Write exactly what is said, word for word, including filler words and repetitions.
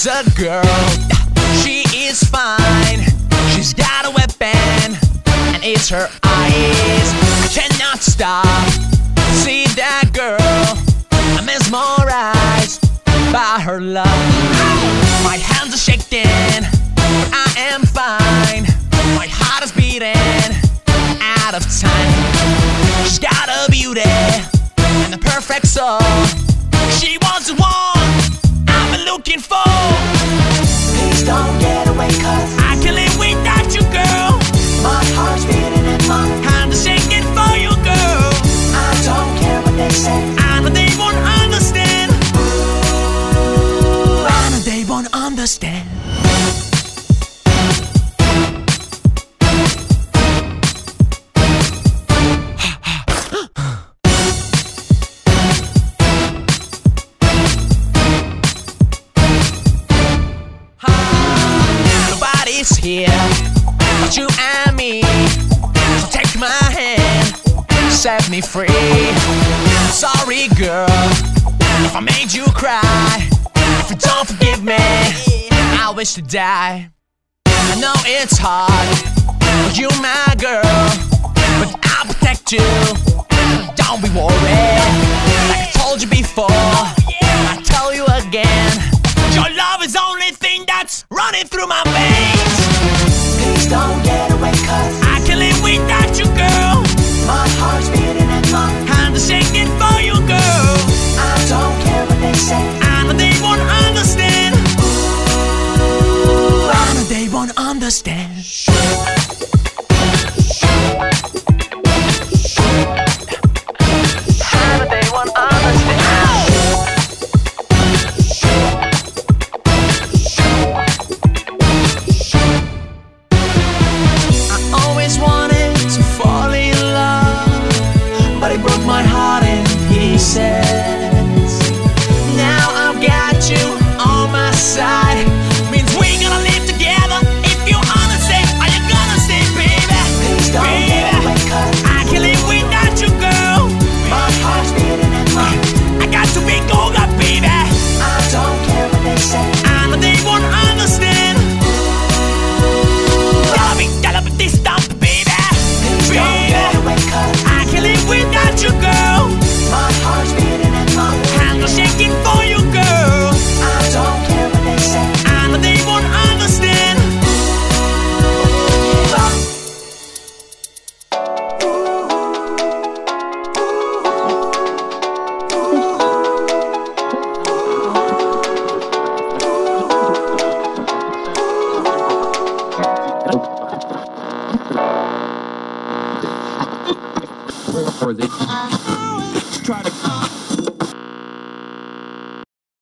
There's a girl, she is fine. She's got a weapon, and it's her eyes. I cannot stop. See that girl, I'm mesmerized by her love. My hands are shaking, but I am fine. My heart is beating out of time. She's got a beauty and the perfect soul. She wants the one I've been looking for. Please don't get away, cause I can't live without you, girl. my heart's beating and my Hands are shaking for you, girl. I don't care what they say. I know they won't understand. Ooh, I know they won't understand. Nobody's here but you and me. So take my hand, set me free. Sorry, girl, if I made you cry. If you don't forgive me, I wish to die. I know it's hard, but you my girl. But I'll protect you, don't be worried. Like I told you before, I tell you again. Your love is the only thing that's running through my veins. please don't get away, cause I can't live without you, girl. my heart's beating and my Hands are shaking for you, girl. I don't care what they say. I know they won't understand. Ooh, I know they won't understand. I know they won't understand. I always wanted to fall in love, but it broke my heart in pieces. Now I've got you on my side. Means we're gonna live together. If you understand, are you gonna stay, baby? please don't get Baby, away, cause I can't live without you, girl. my heart's beating and my I got to be gold up, baby. I don't care what they say. I know they won't understand. Gotta be, gotta be this dump, baby. Please don't get Baby, away, cause I can't live without you, girl. my heart's beating and my Hands are shaking for you, girl. I don't care what they say. I know they won't understand. Or they try to